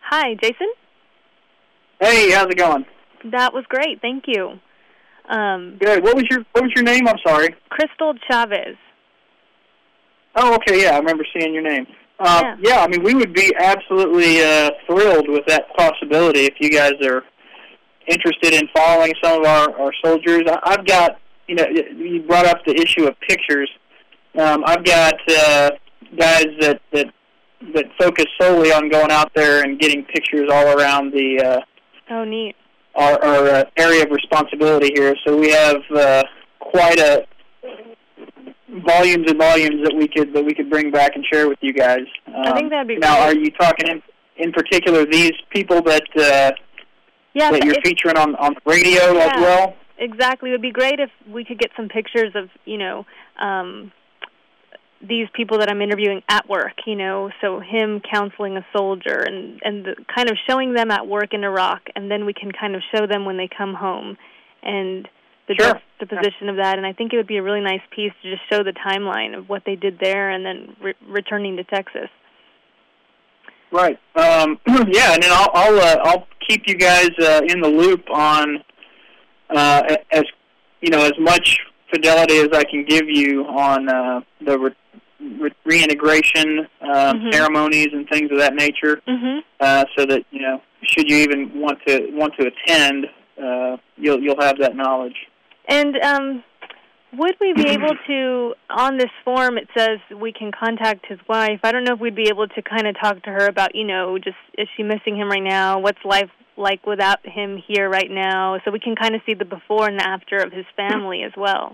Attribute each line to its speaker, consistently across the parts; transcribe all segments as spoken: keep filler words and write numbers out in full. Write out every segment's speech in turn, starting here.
Speaker 1: Hi, Jason?
Speaker 2: Hey, how's it going?
Speaker 1: That was great, thank you. Um,
Speaker 2: Good. What was your What was your name? I'm sorry.
Speaker 1: Crystal Chavez.
Speaker 2: Oh, okay. Yeah, I remember seeing your name. Uh,
Speaker 1: yeah.
Speaker 2: yeah, I mean, we would be absolutely uh, thrilled with that possibility if you guys are interested in following some of our, our soldiers. I, I've got, you know, you brought up the issue of pictures. Um, I've got uh, guys that, that that focus solely on going out there and getting pictures all around the uh,
Speaker 1: oh, neat.
Speaker 2: our, our uh, area of responsibility here. So we have uh, quite a volumes and volumes that we could that we could bring back and share with you guys. Um,
Speaker 1: I think that'd be
Speaker 2: now,
Speaker 1: great.
Speaker 2: are you talking in, in particular these people that uh,
Speaker 1: yeah,
Speaker 2: that you're
Speaker 1: if,
Speaker 2: featuring on on the radio
Speaker 1: yeah,
Speaker 2: as well?
Speaker 1: Exactly. It would be great if we could get some pictures of, you know, um, these people that I'm interviewing at work, you know, so him counseling a soldier and, and the, kind of showing them at work in Iraq, and then we can kind of show them when they come home and the
Speaker 2: Sure.
Speaker 1: juxtaposition of that. And I think it would be a really nice piece to just show the timeline of what they did there and then re- returning to Texas.
Speaker 2: Right. Um, yeah, and then I'll I'll, uh, I'll keep you guys uh, in the loop on uh, as you know as much fidelity as I can give you on uh, the re- re- reintegration uh,
Speaker 1: mm-hmm.
Speaker 2: ceremonies and things of that nature,
Speaker 1: mm-hmm.
Speaker 2: uh, so that you know should you even want to want to attend, uh, you'll you'll have that knowledge.
Speaker 1: And um, would we be able to, on this form it says we can contact his wife. I don't know if we'd be able to kind of talk to her about, you know, just is she missing him right now? What's life like without him here right now? So we can kind of see the before and after of his family as well.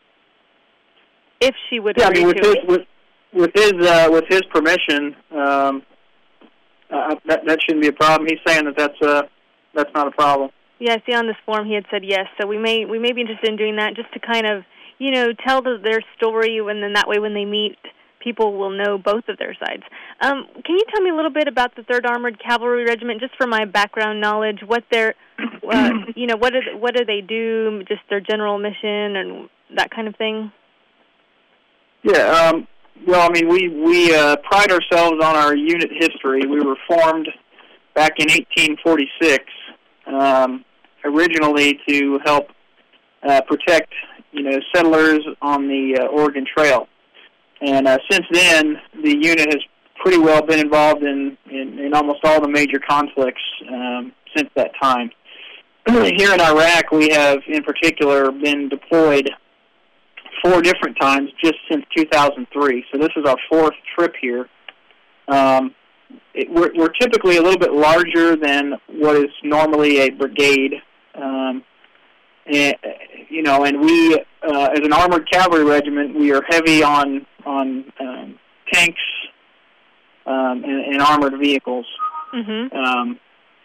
Speaker 1: If she would
Speaker 2: yeah,
Speaker 1: agree
Speaker 2: I mean, with
Speaker 1: to
Speaker 2: his,
Speaker 1: it.
Speaker 2: with, with his uh, with his permission, um, uh, that that shouldn't be a problem. He's saying that that's uh, that's not a problem.
Speaker 1: Yeah, I see on this form he had said yes. So we may we may be interested in doing that just to kind of, you know, tell the, their story, and then that way when they meet, people will know both of their sides. Um, can you tell me a little bit about the third Armored Cavalry Regiment, just for my background knowledge? What their, uh, you know, what do what do they do? Just their general mission and that kind of thing.
Speaker 2: Yeah. Um, well, I mean, we we uh, pride ourselves on our unit history. We were formed back in eighteen forty-six. Um, originally to help uh, protect, you know, settlers on the uh, Oregon Trail. And uh, since then, the unit has pretty well been involved in, in, in almost all the major conflicts um, since that time. Here in Iraq, we have, in particular, been deployed four different times just since two thousand three. So this is our fourth trip here. Um, it, we're, we're typically a little bit larger than what is normally a brigade. Um, and, you know, and we, uh, as an armored cavalry regiment, we are heavy on on um, tanks um, and, and armored vehicles.
Speaker 1: Mm-hmm.
Speaker 2: Um,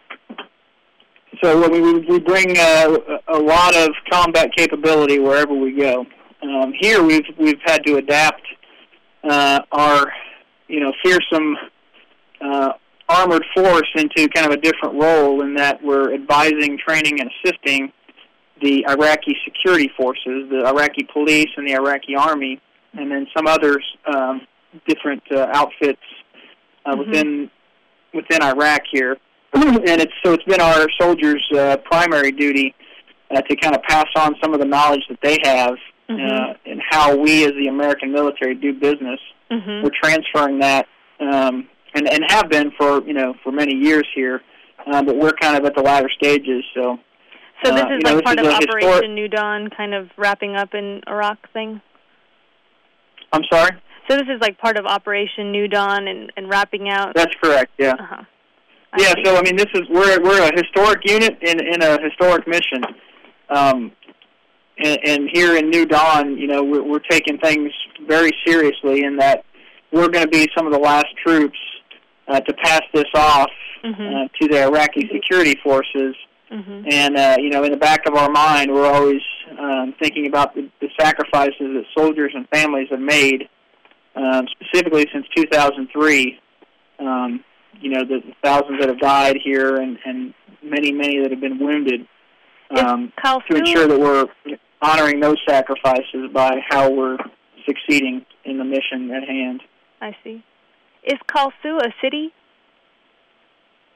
Speaker 2: so we, we bring uh, a lot of combat capability wherever we go. Um, here, we've we've had to adapt uh, our, you know, fearsome uh, armored force into kind of a different role in that we're advising, training, and assisting the Iraqi security forces, the Iraqi police and the Iraqi army, and then some other um, different uh, outfits uh, mm-hmm. within within Iraq here. And it's so it's been our soldiers' uh, primary duty uh, to kind of pass on some of the knowledge that they have mm-hmm. uh, and how we as the American military do business.
Speaker 1: Mm-hmm.
Speaker 2: We're transferring that. Um, And, and have been for, you know, for many years here, uh, but we're kind of at the latter stages. So,
Speaker 1: so this
Speaker 2: uh,
Speaker 1: is
Speaker 2: you know,
Speaker 1: like
Speaker 2: this
Speaker 1: part
Speaker 2: is
Speaker 1: of
Speaker 2: a
Speaker 1: Operation
Speaker 2: historic...
Speaker 1: New Dawn, kind of wrapping up in Iraq thing?
Speaker 2: I'm sorry?
Speaker 1: So this is like part of Operation New Dawn and, and wrapping out?
Speaker 2: That's correct, yeah.
Speaker 1: Uh-huh.
Speaker 2: Yeah,
Speaker 1: see.
Speaker 2: so, I mean, this is, we're we're a historic unit in, in a historic mission. Um, and, and here in New Dawn, you know, we're, we're taking things very seriously in that we're going to be some of the last troops Uh, to pass this off mm-hmm. uh, to the Iraqi security forces. Mm-hmm. And, uh, you know, in the back of our mind, we're always um, thinking about the, the sacrifices that soldiers and families have made, um, specifically since two thousand three. Um, you know, the, the thousands that have died here and, and many, many that have been wounded, um, to ensure that we're honoring those sacrifices by how we're succeeding in the mission at hand.
Speaker 1: I see. Is Kalsu a city?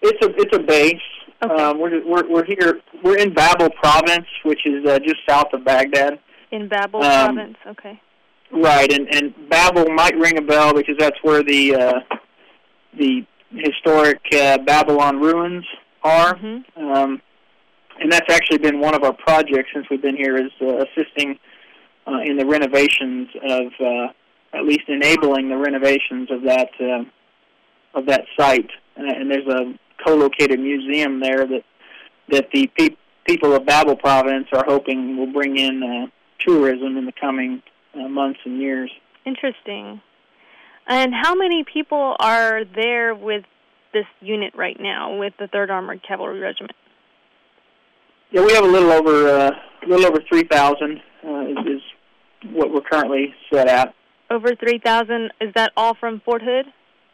Speaker 2: It's a it's a base.
Speaker 1: Okay.
Speaker 2: Um, we're we're we're here. We're in Babel Province, which is uh, just south of Baghdad.
Speaker 1: In Babel
Speaker 2: um,
Speaker 1: Province. Okay.
Speaker 2: Right, and and Babel might ring a bell because that's where the uh, the historic uh, Babylon ruins are.
Speaker 1: Mm-hmm.
Speaker 2: Um, and that's actually been one of our projects since we've been here, is uh, assisting uh, in the renovations of, uh, at least enabling the renovations of that uh, of that site. Uh, and there's a co-located museum there that that the pe- people of Babel Province are hoping will bring in uh, tourism in the coming uh, months and years.
Speaker 1: Interesting. And how many people are there with this unit right now, with the third Armored Cavalry Regiment?
Speaker 2: Yeah, we have a little over uh, a little over three thousand uh, is, is what we're currently set at.
Speaker 1: Over three thousand. Is that all from Fort Hood?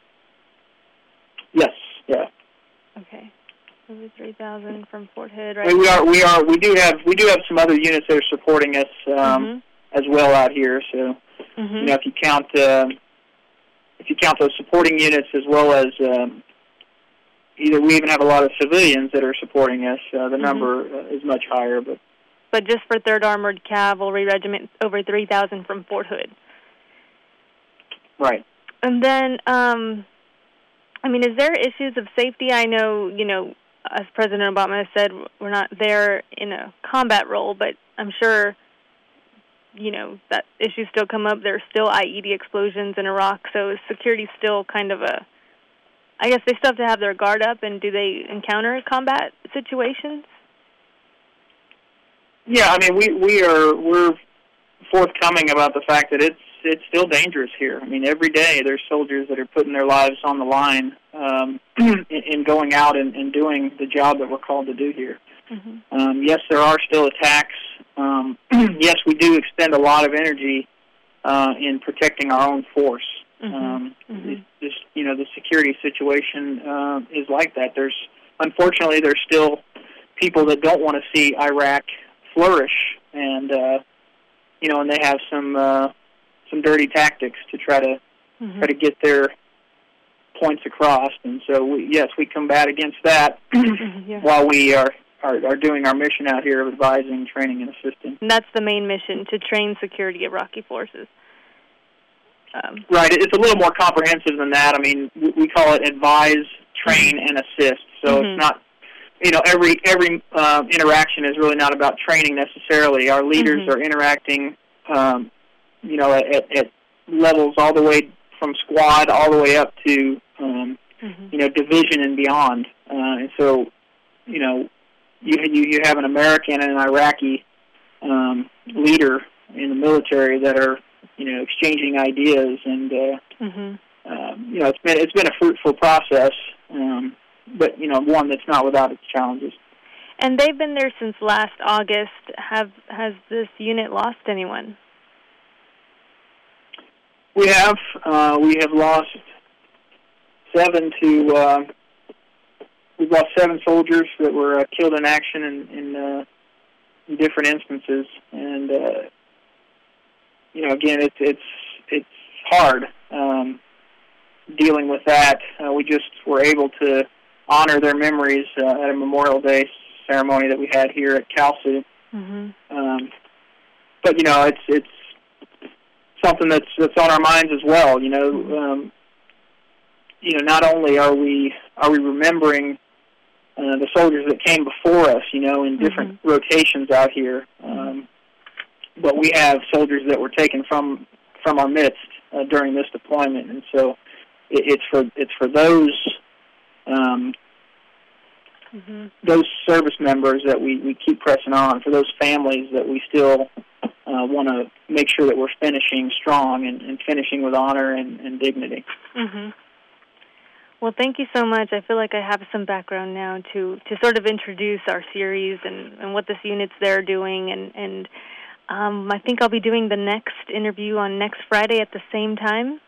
Speaker 2: Yes. Yeah.
Speaker 1: Okay. Over three thousand from Fort Hood, right?
Speaker 2: We, we are. We are. We do have. We do have some other units that are supporting us um,
Speaker 1: mm-hmm.
Speaker 2: as well out here. So,
Speaker 1: mm-hmm.
Speaker 2: you know, if you count uh, if you count those supporting units as well as um, either we even have a lot of civilians that are supporting us. Uh, the
Speaker 1: mm-hmm.
Speaker 2: number uh, is much higher, but
Speaker 1: but just for third Armored Cavalry Regiment, over three thousand from Fort Hood.
Speaker 2: Right.
Speaker 1: And then, um, I mean, is there issues of safety? I know, you know, as President Obama has said, we're not there in a combat role, but I'm sure, you know, that issues still come up. There's still I E D explosions in Iraq, so is security still kind of a, I guess they still have to have their guard up, and do they encounter combat situations?
Speaker 2: Yeah, I mean, we, we are, we're forthcoming about the fact that it's, it's still dangerous here. I mean, every day there's soldiers that are putting their lives on the line um, in, in going out and, and doing the job that we're called to do here.
Speaker 1: Mm-hmm.
Speaker 2: Um, yes, there are still attacks. Um, yes, we do expend a lot of energy uh, in protecting our own force.
Speaker 1: Mm-hmm.
Speaker 2: Um,
Speaker 1: mm-hmm.
Speaker 2: This, this, you know, the security situation uh, is like that. There's, unfortunately, there's still people that don't want to see Iraq flourish, and uh, you know, and they have some. Uh, some dirty tactics to try to
Speaker 1: mm-hmm.
Speaker 2: try to get their points across, and so we, yes, we combat against that
Speaker 1: mm-hmm, yeah.
Speaker 2: while we are, are are doing our mission out here of advising, training, and assisting.
Speaker 1: And that's the main mission, to train security Iraqi forces. Um,
Speaker 2: right, it's a little more comprehensive than that. I mean, we, we call it advise, train,
Speaker 1: mm-hmm.
Speaker 2: and assist. So
Speaker 1: mm-hmm.
Speaker 2: it's not, you know, every every uh, interaction is really not about training necessarily. Our leaders
Speaker 1: mm-hmm.
Speaker 2: are interacting. Um, you know, at, at levels all the way from squad all the way up to, um,
Speaker 1: mm-hmm.
Speaker 2: you know, division and beyond. Uh, and so, you know, you, you you have an American and an Iraqi um, leader in the military that are, you know, exchanging ideas, and uh,
Speaker 1: mm-hmm.
Speaker 2: um, you know, it's been it's been a fruitful process, um, but you know, one that's not without its challenges.
Speaker 1: And they've been there since last August. Have has this unit lost anyone?
Speaker 2: We have. Uh, we have lost seven to. Uh, we've lost seven soldiers that were uh, killed in action in, in, uh, in different instances, and uh, you know, again, it's it's it's hard um, dealing with that. Uh, we just were able to honor their memories uh, at a Memorial Day ceremony that we had here at Calsu.
Speaker 1: Mm-hmm.
Speaker 2: Um, but you know, it's it's. something that's that's on our minds as well. You know, um, you know, not only are we are we remembering uh, the soldiers that came before us, you know, in different
Speaker 1: mm-hmm.
Speaker 2: rotations out here, um, but we have soldiers that were taken from from our midst uh, during this deployment, and so it, it's for it's for those um,
Speaker 1: mm-hmm.
Speaker 2: those service members that we, we keep pressing on, for those families that we still Uh, want to make sure that we're finishing strong and, and finishing with honor and, and dignity.
Speaker 1: Mm-hmm. Well, thank you so much. I feel like I have some background now to, to sort of introduce our series and, and what this unit's there doing. And, and um, I think I'll be doing the next interview on next Friday at the same time.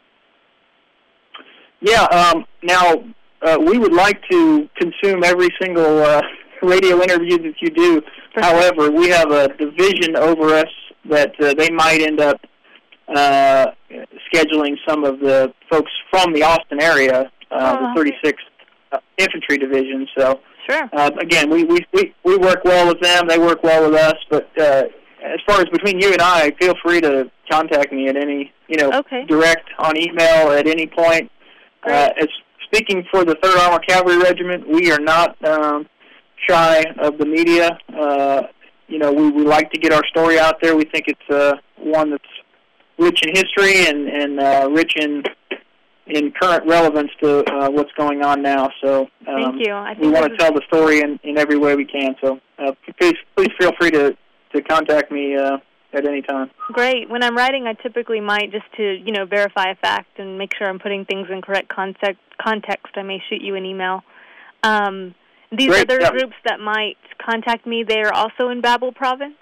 Speaker 2: Yeah, um, now uh, we would like to consume every single uh, radio interview that you do.
Speaker 1: For
Speaker 2: However,
Speaker 1: sure.
Speaker 2: we have a division over us that uh, they might end up uh, scheduling some of the folks from the Austin area, uh,
Speaker 1: oh.
Speaker 2: the thirty-sixth uh, infantry division. So,
Speaker 1: sure.
Speaker 2: uh, again, we, we we we work well with them. They work well with us. But uh, as far as between you and I, feel free to contact me at any, you know,
Speaker 1: okay.
Speaker 2: direct on email at any point. Uh, as speaking for the third Armored Cavalry Regiment, we are not um, shy of the media. Uh, you know, we, we like to get our story out there. We think it's uh, one that's rich in history and, and uh, rich in in current relevance to uh, what's going on now. So um,
Speaker 1: Thank you. I think
Speaker 2: we want to
Speaker 1: is...
Speaker 2: tell the story in, in every way we can. So uh, please please feel free to, to contact me uh, at any time.
Speaker 1: Great. When I'm writing, I typically might, just to, you know, verify a fact and make sure I'm putting things in correct context, context I may shoot you an email. Um, these
Speaker 2: Great.
Speaker 1: other
Speaker 2: Yeah.
Speaker 1: groups that might contact me, they are also in Babel Province?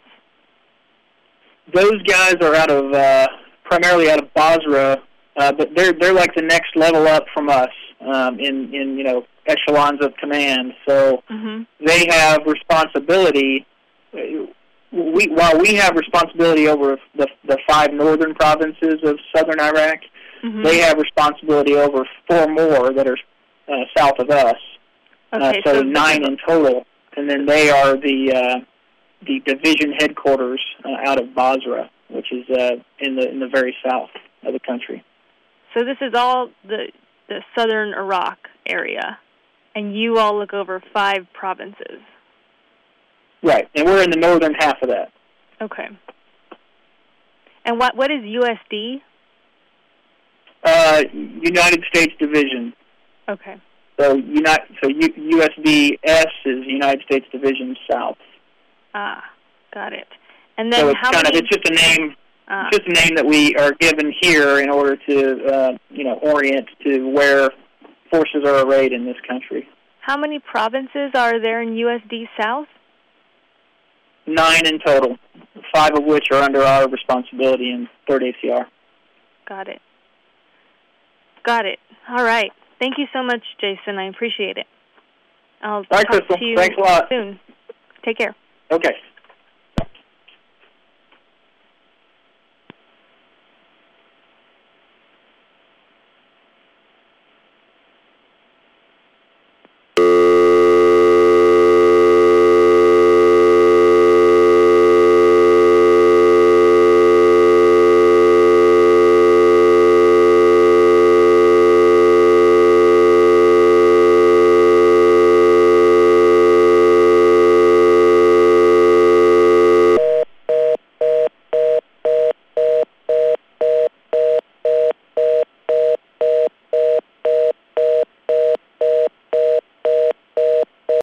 Speaker 2: Those guys are out of, uh, primarily out of Basra, uh, but they're they're like the next level up from us um, in, in, you know, echelons of command. So
Speaker 1: mm-hmm.
Speaker 2: they have responsibility. We, while we have responsibility over the, the five northern provinces of southern Iraq,
Speaker 1: mm-hmm.
Speaker 2: they have responsibility over four more that are uh, south of us.
Speaker 1: Okay,
Speaker 2: uh, so,
Speaker 1: so
Speaker 2: nine in total, and then they are the uh, the division headquarters uh, out of Basra, which is uh, in the in the very south of the country.
Speaker 1: So this is all the the southern Iraq area, and you all look over five provinces.
Speaker 2: Right, and we're in the northern half of that.
Speaker 1: Okay. And what what is U S D?
Speaker 2: Uh, United States Division.
Speaker 1: Okay.
Speaker 2: So United, so U, U S D S is United States Division South.
Speaker 1: Ah, got it. And then
Speaker 2: so it's
Speaker 1: how
Speaker 2: kind
Speaker 1: many?
Speaker 2: Of, it's just a name.
Speaker 1: Ah.
Speaker 2: It's just a name that we are given here in order to, uh, you know, orient to where forces are arrayed in this country.
Speaker 1: How many provinces are there in U S D South?
Speaker 2: Nine in total, five of which are under our responsibility in third A C R.
Speaker 1: Got it. Got it. All right. Thank you so much, Jason. I appreciate it. I'll
Speaker 2: All right,
Speaker 1: talk
Speaker 2: Crystal.
Speaker 1: to you
Speaker 2: Thanks a lot.
Speaker 1: soon. Take care.
Speaker 2: Okay.